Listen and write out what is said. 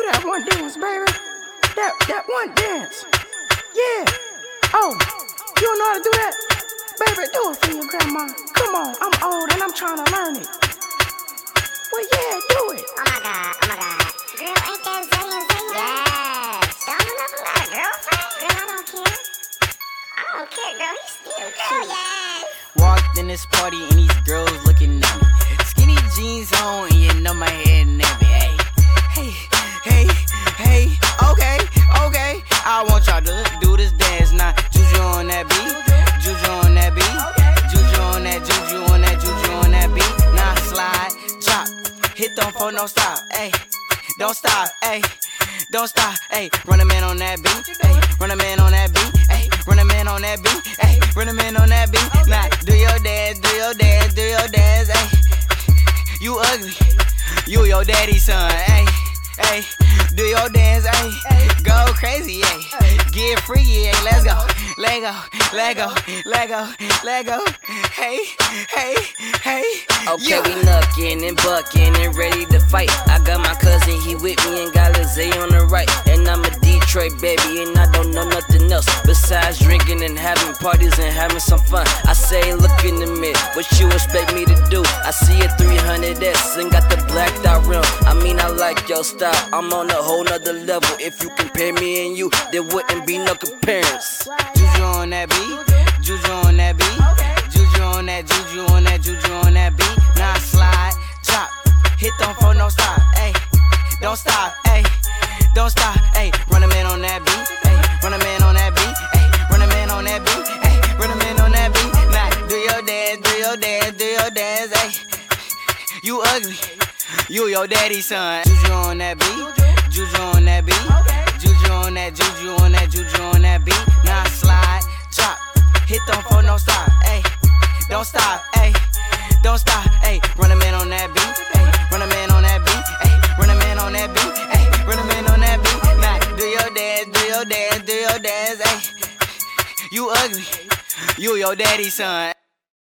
that one dance, baby. That one dance. Yeah. Oh, you don't know how to do that? Baby, do it for your grandma. Come on, I'm old and I'm trying to learn it. Well, yeah, do it. Oh my God. Girl, ain't that Zaya? Yes. Don't you know who got a girlfriend? Girl, I don't care. I don't care, girl. He's still cute. Yes. Walked in this party and these girls looking at me. Skinny jeans on and you know my head nappy. Hey, okay. I want y'all to do this dance now. Juju on that beat, juju on that beat, juju on that, juju on that, juju on that beat. Now slide, drop, hit them for no stop, ayy. Don't stop, ayy. Don't stop, ayy. Run a man on that beat, ayy. Run a man on that beat, ayy. Run a man on that beat, ayy. Run a man on that beat. Now do your dance, ayy. You ugly, you your daddy's son, ayy. Ayy, do your dance, ayy. Go crazy, ayy. Get freaky, ayy. Let's go. Let go. Hey. Okay, we knuckin' and buckin' and ready to fight. I got my cousin, he with me and got Lizzie on the right. And I'm a Detroit baby and I don't know nothing else besides drinking and having parties and having some fun. I say, look in the mirror, what you expect me to do? I see a 300S and got the blacked out rim. I mean, I like your style, I'm on a whole nother level. If you compare me and you, there wouldn't be no comparison. Juju on that beat, juju on that beat, juju on that, juju on that, juju on that beat. Now slide, drop, hit them for no stop, ayy. Don't stop, ayy. Don't stop, ayy. Run a man on that beat, ayy. Run a man on that beat, ayy. Run a man on that beat, ayy. Run a man on that beat. Now do your dance, ayy. You ugly, you your daddy's son. Juju on that beat, juju on that beat, juju on that, juju on that, juju on that beat. Now slide, drop, hit them for no stop, ayy. Don't stop, ayy. Don't stop, ayy. Run a man on that beat, ayy. Run a man on that beat, ayy. Run a man on that beat, ayy. Run a man on that beat. Now do your dance, ayy. You ugly, you your daddy's son.